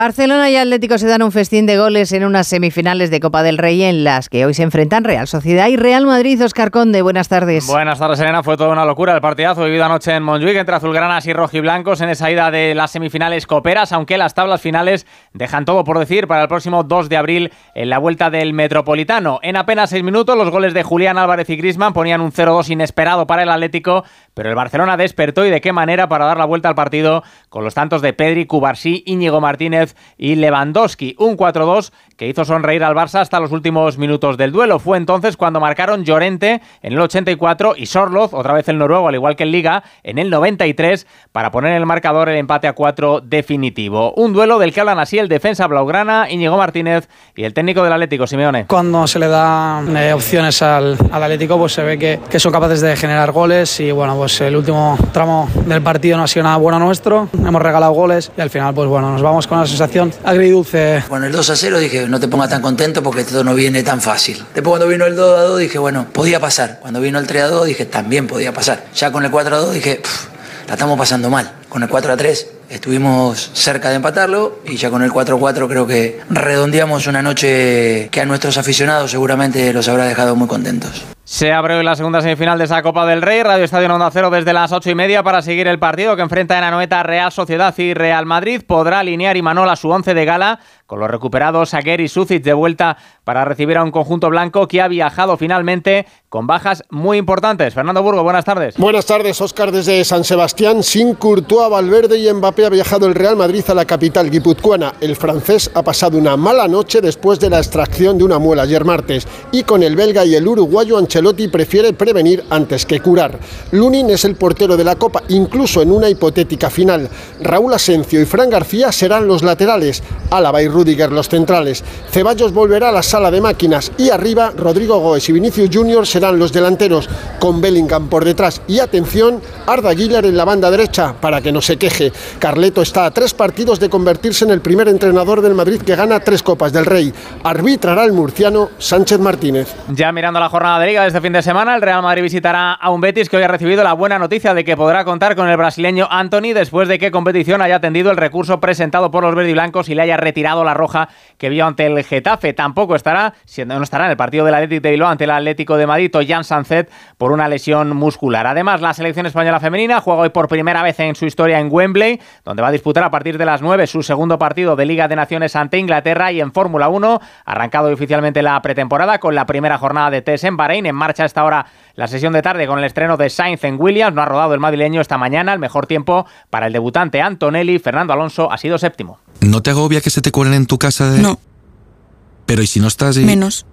Barcelona y Atlético se dan un festín de goles en unas semifinales de Copa del Rey en las que hoy se enfrentan Real Sociedad y Real Madrid. Óscar Conde, buenas tardes. Buenas tardes, Elena. Fue toda una locura el partidazo vivido anoche en Montjuic entre azulgranas y rojiblancos en esa ida de las semifinales coperas, aunque las tablas finales dejan todo por decir para el próximo 2 de abril en la vuelta del Metropolitano. En apenas 6 minutos los goles de Julián Álvarez y Griezmann ponían un 0-2 inesperado para el Atlético, pero el Barcelona despertó, y de qué manera, para dar la vuelta al partido con los tantos de Pedri, Cubarsí, Íñigo Martínez y Lewandowski. Un 4-2 que hizo sonreír al Barça hasta los últimos minutos del duelo. Fue entonces cuando marcaron Llorente en el 84 y Sorloth, otra vez el noruego, al igual que en Liga, en el 93, para poner en el marcador el empate a 4 definitivo. Un duelo del que hablan así el defensa blaugrana, Íñigo Martínez, y el técnico del Atlético, Simeone. Cuando se le da opciones al Atlético, pues se ve que son capaces de generar goles, y bueno, pues el último tramo del partido no ha sido nada bueno nuestro. Hemos regalado goles y al final, pues bueno, nos vamos con una sensación agridulce. Con el 2-0 dije, no te pongas tan contento porque esto no viene tan fácil. Después cuando vino el 2-2 dije, bueno, podía pasar. Cuando vino el 3-2 dije, también podía pasar. Ya con el 4-2 dije, la estamos pasando mal. Con el 4-3 estuvimos cerca de empatarlo, y ya con el 4-4 creo que redondeamos una noche que a nuestros aficionados seguramente los habrá dejado muy contentos. Se abre hoy la segunda semifinal de esa Copa del Rey. Radio Estadio Onda Cero desde las 8:30 para seguir el partido que enfrenta en Anoeta Real Sociedad y Real Madrid. Podrá alinear Imanol a su 11 de gala, con los recuperados Aguer y Sucic de vuelta para recibir a un conjunto blanco que ha viajado finalmente con bajas muy importantes. Fernando Burgo, buenas tardes. Buenas tardes, Óscar, desde San Sebastián. Sin Courtois, Valverde y Mbappé ha viajado el Real Madrid a la capital guipuzcoana. El francés ha pasado una mala noche después de la extracción de una muela ayer martes, y con el belga y el uruguayo Ancelotti prefiere prevenir antes que curar. Lunin es el portero de la Copa, incluso en una hipotética final. Raúl Asencio y Fran García serán los laterales, Álava y Rüdiger los centrales. Ceballos volverá a la sala de máquinas, y arriba Rodrigo Goes y Vinicius Junior serán los delanteros, con Bellingham por detrás. Y atención, Arda Güler en la banda derecha, para que no se queje. Carleto está a 3 partidos de convertirse en el primer entrenador del Madrid que gana 3 Copas del Rey. Arbitrará el murciano Sánchez Martínez. Ya mirando la jornada de Liga de este fin de semana, el Real Madrid visitará a un Betis que hoy ha recibido la buena noticia de que podrá contar con el brasileño Antony después de que competición haya atendido el recurso presentado por los verdiblancos y le haya retirado la roja que vio ante el Getafe. Tampoco estará, no estará en el partido del Athletic de Bilbao ante el Atlético de Madrid Jan Sanzet por una lesión muscular. Además, la selección española femenina juega hoy por primera vez en su historia en Wembley, donde va a disputar a partir de las 9 su segundo partido de Liga de Naciones ante Inglaterra. Y en Fórmula 1 ha arrancado oficialmente la pretemporada con la primera jornada de test en Bahrein. En marcha a esta hora la sesión de tarde con el estreno de Sainz en Williams. No ha rodado el madrileño esta mañana. El mejor tiempo para el debutante Antonelli. Fernando Alonso ha sido séptimo. ¿No te agobia que se te cuelen en tu casa de...? No. Pero ¿y si no estás...? Menos.